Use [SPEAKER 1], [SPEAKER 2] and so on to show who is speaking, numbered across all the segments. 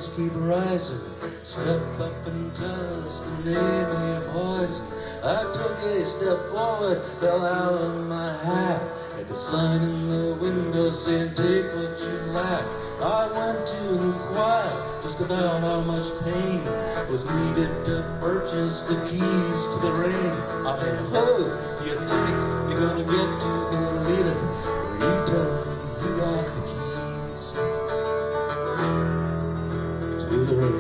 [SPEAKER 1] clouds keep rising. Step up and tell us the name of your poison. I took a step forward, fell out of my hat. At the sign in the window saying, take what you lack. I went to inquire just about how much pain was needed to purchase the keys to the rain. I mean, who do you think you're gonna get to believe it? Well, you tell them you got the keys to the rain.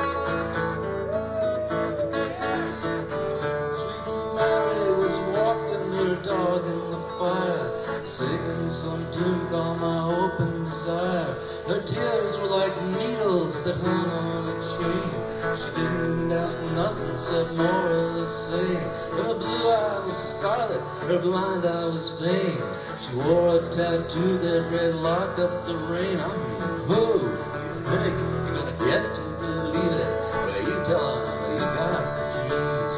[SPEAKER 1] Dog in the fire, singing some tune called My Hope and Desire. Her tears were like needles that hung on a chain. She didn't ask nothing except more of the same. Her blue eye was scarlet, her blind eye was vain. She wore a tattoo that read, lock up the rain. I mean, who do you think you're gonna get to believe it? Well, you tell them you got the keys.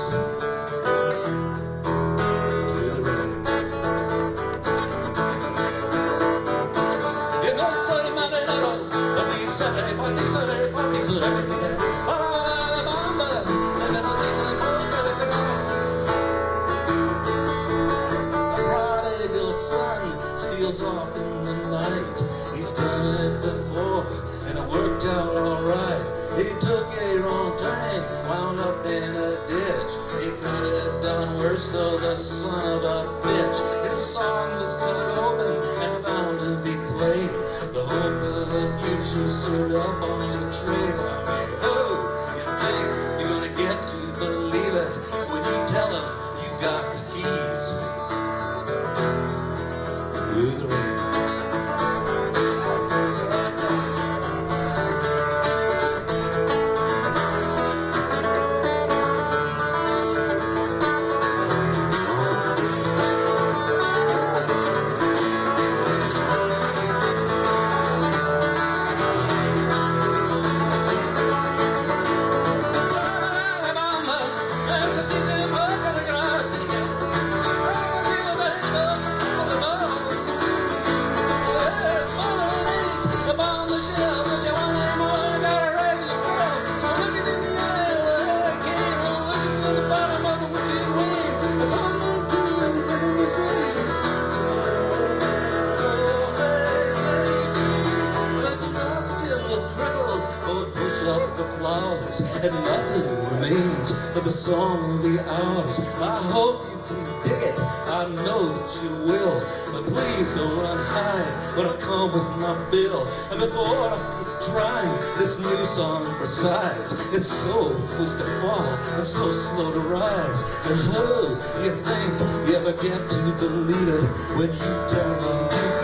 [SPEAKER 1] A prodigal son steals off in the night. He's done it before and it worked out alright. He took a wrong turn, wound up in a ditch. He could have done worse though, the son of a bitch. His song was cut open and found to be clay. The hope of the future sewed up on the tray. I mean, who you think you're gonna get to believe it when you tell them you got the keys to the rain? The flowers and nothing remains but the song of the hours. I hope you can dig it, I know that you will, but please don't run hide when I come with my bill. And before I keep trying this new song precise, it's so close to fall and so slow to rise. And who do you think you ever get to believe it when you tell them you